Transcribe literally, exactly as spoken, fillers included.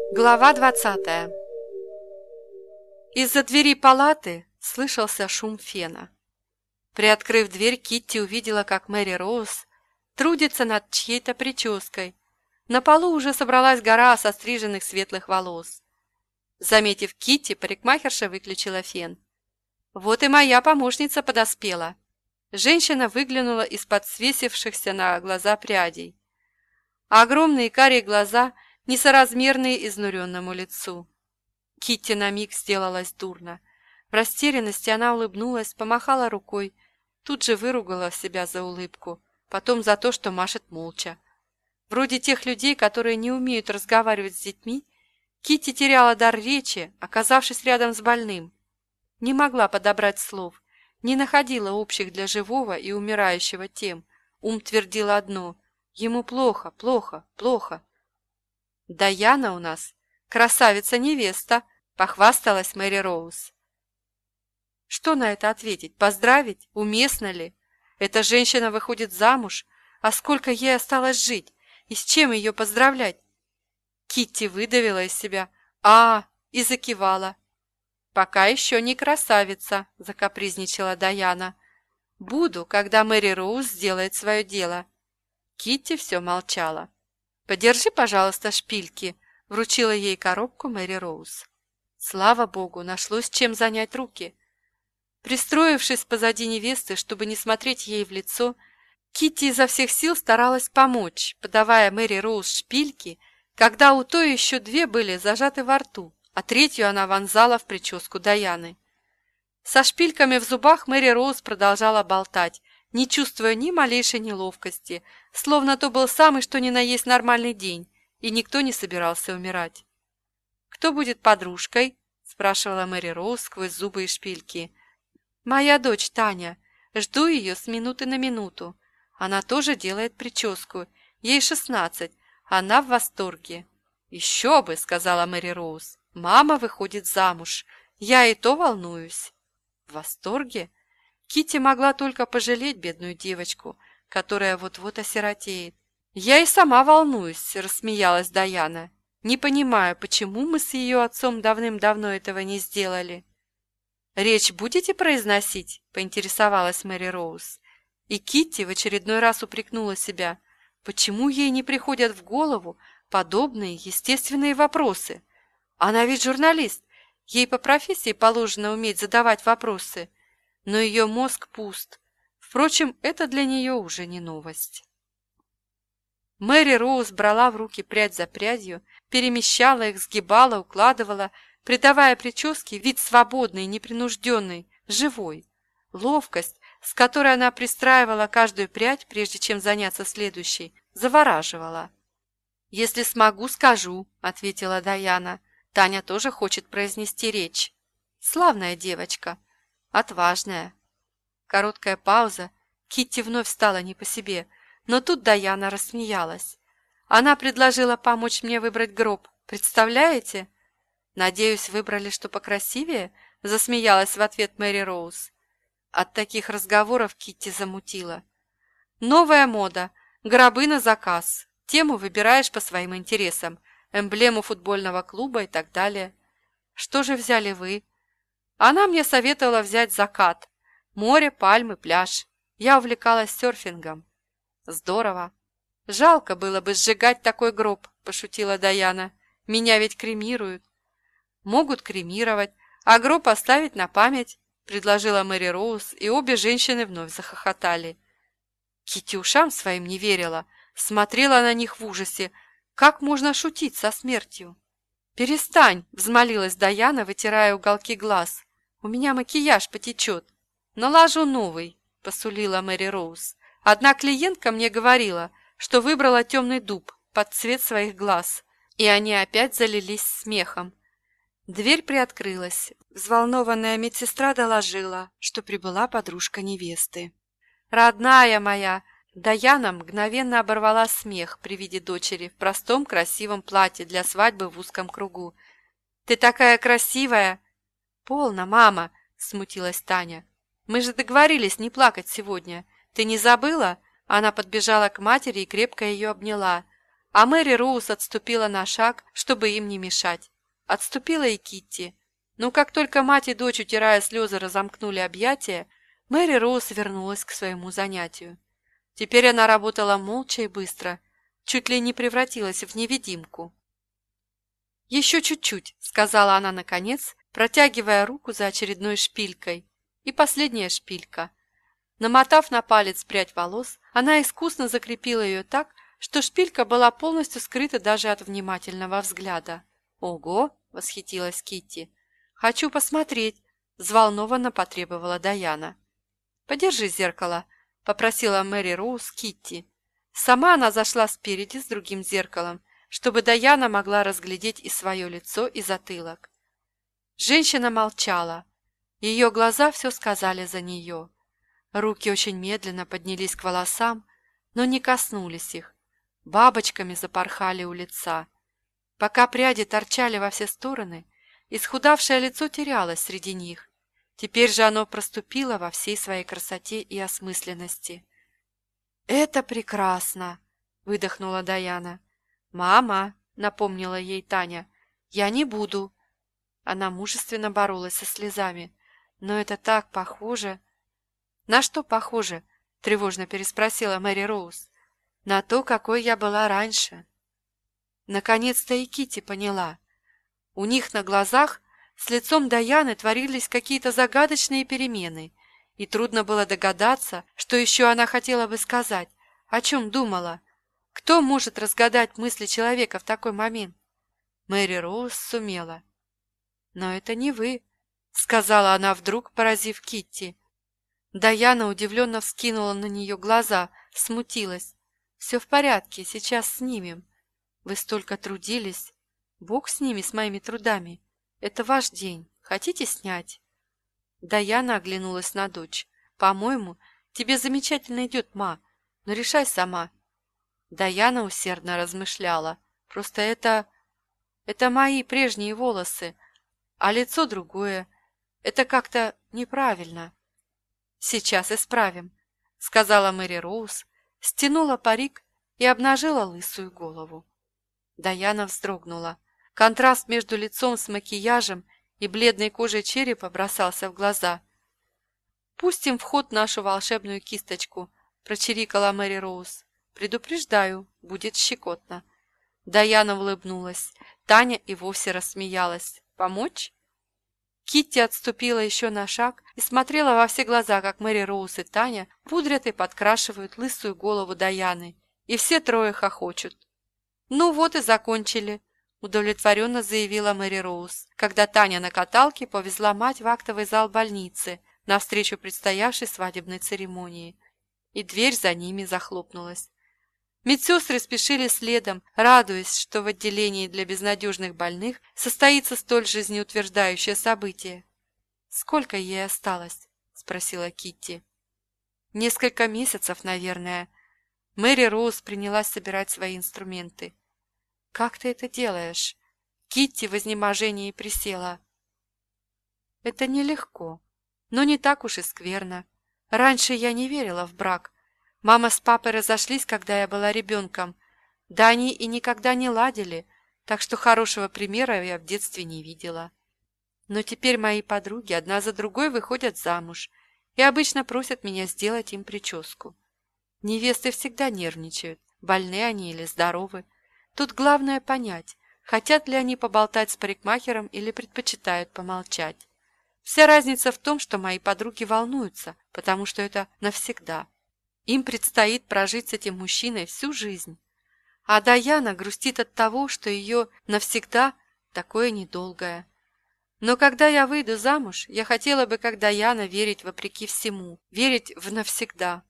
Глава двадцатая. Из-за двери палаты слышался шум фена. Приоткрыв дверь, Китти увидела, как Мэри Роуз трудится над чьей-то прической. На полу уже собралась гора состриженных светлых волос. Заметив Китти, парикмахерша выключила фен. «Вот и моя помощница подоспела». Женщина выглянула из-под свесившихся на глаза прядей. Огромные карие глаза, несоразмерные изнуренному лицу. Китти на миг сделалась дурно. В растерянности она улыбнулась, помахала рукой, тут же выругала себя за улыбку, потом за то, что машет молча. Вроде тех людей, которые не умеют разговаривать с детьми, Китти теряла дар речи, оказавшись рядом с больным. Не могла подобрать слов, не находила общих для живого и умирающего тем. Ум твердил одно – ему плохо, плохо, плохо. «Даяна у нас красавица-невеста», – похвасталась Мэри Роуз. Что на это ответить? Поздравить? Уместно ли? Эта женщина выходит замуж, а сколько ей осталось жить? И с чем ее поздравлять? Китти выдавила из себя «А!» и закивала. «Пока еще не красавица», – закапризничала Даяна. «Буду, когда Мэри Роуз сделает свое дело». Китти все молчала. «Подержи, пожалуйста, шпильки», – вручила ей коробку Мэри Роуз. Слава богу, нашлось чем занять руки. Пристроившись позади невесты, чтобы не смотреть ей в лицо, Китти изо всех сил старалась помочь, подавая Мэри Роуз шпильки, когда у той еще две были зажаты во рту, а третью она вонзала в прическу Даяны. Со шпильками в зубах Мэри Роуз продолжала болтать, не чувствуя ни малейшей неловкости, словно то был самый что ни на есть нормальный день, и никто не собирался умирать. «Кто будет подружкой?» – спрашивала Мэри Роуз сквозь зубы и шпильки. «Моя дочь Таня. Жду ее с минуты на минуту. Она тоже делает прическу. Ей шестнадцать. Она в восторге». «Еще бы!» – сказала Мэри Роуз. «Мама выходит замуж. Я и то волнуюсь». «В восторге?» Китти могла только пожалеть бедную девочку, которая вот-вот осиротеет. «Я и сама волнуюсь», – рассмеялась Даяна. «Не понимаю, почему мы с ее отцом давным-давно этого не сделали». «Речь будете произносить?» – поинтересовалась Мэри Роуз. И Китти в очередной раз упрекнула себя. Почему ей не приходят в голову подобные естественные вопросы? Она ведь журналист, ей по профессии положено уметь задавать вопросы. Но ее мозг пуст. Впрочем, это для нее уже не новость. Мэри Роуз брала в руки прядь за прядью, перемещала их, сгибала, укладывала, придавая прическе вид свободный, непринужденный, живой. Ловкость, с которой она пристраивала каждую прядь, прежде чем заняться следующей, завораживала. «Если смогу, скажу», — ответила Даяна. Таня тоже хочет произнести речь. Славная девочка. Отважная. Короткая пауза. Китти вновь стала не по себе, но тут Даяна рассмеялась. Она предложила помочь мне выбрать гроб. Представляете? Надеюсь, выбрали что покрасивее? Засмеялась в ответ Мэри Роуз. От таких разговоров Китти замутила. Новая мода. Гробы на заказ. Тему выбираешь по своим интересам. Эмблему футбольного клуба и так далее. Что же взяли вы? Она мне советовала взять закат. Море, пальмы, пляж. Я увлекалась серфингом. Здорово. Жалко было бы сжигать такой гроб, пошутила Даяна. Меня ведь кремируют. Могут кремировать, а гроб оставить на память, предложила Мэри Роуз, и обе женщины вновь захохотали. Китти ушам своим не верила, смотрела на них в ужасе. Как можно шутить со смертью? «Перестань!» – взмолилась Даяна, вытирая уголки глаз. «У меня макияж потечет». «Наложу новый», – посулила Мэри Роуз. «Одна клиентка мне говорила, что выбрала темный дуб под цвет своих глаз». И они опять залились смехом. Дверь приоткрылась. Взволнованная медсестра доложила, что прибыла подружка невесты. «Родная моя!» Даяна мгновенно оборвала смех при виде дочери в простом красивом платье для свадьбы в узком кругу. «Ты такая красивая!» «Полно, мама!» – смутилась Таня. «Мы же договорились не плакать сегодня. Ты не забыла?» Она подбежала к матери и крепко ее обняла. а Мэри Роуз отступила на шаг, чтобы им не мешать. Отступила и Китти. Но как только мать и дочь, утирая слезы, разомкнули объятия, Мэри Роуз вернулась к своему занятию. Теперь она работала молча и быстро, чуть ли не превратилась в невидимку. «Еще чуть-чуть», — сказала она наконец, протягивая руку за очередной шпилькой. И последняя шпилька. Намотав на палец прядь волос, она искусно закрепила ее так, что шпилька была полностью скрыта даже от внимательного взгляда. «Ого!» — восхитилась Китти. «Хочу посмотреть!» — взволнованно потребовала Даяна. «Подержи зеркало», — попросила Мэри Роуз Китти. Сама она зашла спереди с другим зеркалом, чтобы Даяна могла разглядеть и свое лицо, и затылок. Женщина молчала. Ее глаза все сказали за нее. Руки очень медленно поднялись к волосам, но не коснулись их. Бабочками запорхали у лица. Пока пряди торчали во все стороны, исхудавшее лицо терялось среди них. Теперь же оно проступило во всей своей красоте и осмысленности. «Это прекрасно!» — выдохнула Даяна. «Мама!» — напомнила ей Таня. «Я не буду!» Она мужественно боролась со слезами. «Но это так похоже!» «На что похоже?» — тревожно переспросила Мэри Роуз. «На то, какой я была раньше». Наконец-то и Китти поняла. У них на глазах с лицом Даяны творились какие-то загадочные перемены, и трудно было догадаться, что еще она хотела бы сказать, о чем думала. Кто может разгадать мысли человека в такой момент? Мэри Роуз сумела. «Но это не вы», — сказала она вдруг, поразив Китти. Даяна удивленно вскинула на нее глаза, смутилась. «Все в порядке, сейчас снимем. Вы столько трудились. Бог с ними, с моими трудами. Это ваш день. Хотите снять?» Даяна оглянулась на дочь. «По-моему, тебе замечательно идет, ма, но решай сама». Даяна усердно размышляла. «Просто это... это мои прежние волосы, а лицо другое. Это как-то неправильно». «Сейчас исправим», — сказала Мэри Роуз, стянула парик и обнажила лысую голову. Даяна вздрогнула. Контраст между лицом с макияжем и бледной кожей черепа бросался в глаза. «Пустим в ход нашу волшебную кисточку», — прочирикала Мэри Роуз. «Предупреждаю, будет щекотно». Даяна улыбнулась. Таня и вовсе рассмеялась. «Помочь?» Китти отступила еще на шаг и смотрела во все глаза, как Мэри Роуз и Таня пудрят и подкрашивают лысую голову Даяны, и все трое хохочут. «Ну вот и закончили», — удовлетворенно заявила Мэри Роуз, когда Таня на каталке повезла мать в актовый зал больницы навстречу предстоявшей свадебной церемонии, и дверь за ними захлопнулась. Медсестры спешили следом, радуясь, что в отделении для безнадежных больных состоится столь жизнеутверждающее событие. «Сколько ей осталось?» – спросила Китти. «Несколько месяцев, наверное». Мэри Роуз принялась собирать свои инструменты. «Как ты это делаешь?» Китти в изнеможении присела. «Это нелегко, но не так уж и скверно. Раньше я не верила в брак. Мама с папой разошлись, когда я была ребенком. Да они и никогда не ладили, так что хорошего примера я в детстве не видела. Но теперь мои подруги одна за другой выходят замуж и обычно просят меня сделать им прическу. Невесты всегда нервничают, больны они или здоровы. Тут главное понять, хотят ли они поболтать с парикмахером или предпочитают помолчать. Вся разница в том, что мои подруги волнуются, потому что это навсегда. Им предстоит прожить с этим мужчиной всю жизнь. А Даяна грустит от того, что ее навсегда такое недолгое. Но когда я выйду замуж, я хотела бы, как Даяна, верить вопреки всему, верить в навсегда.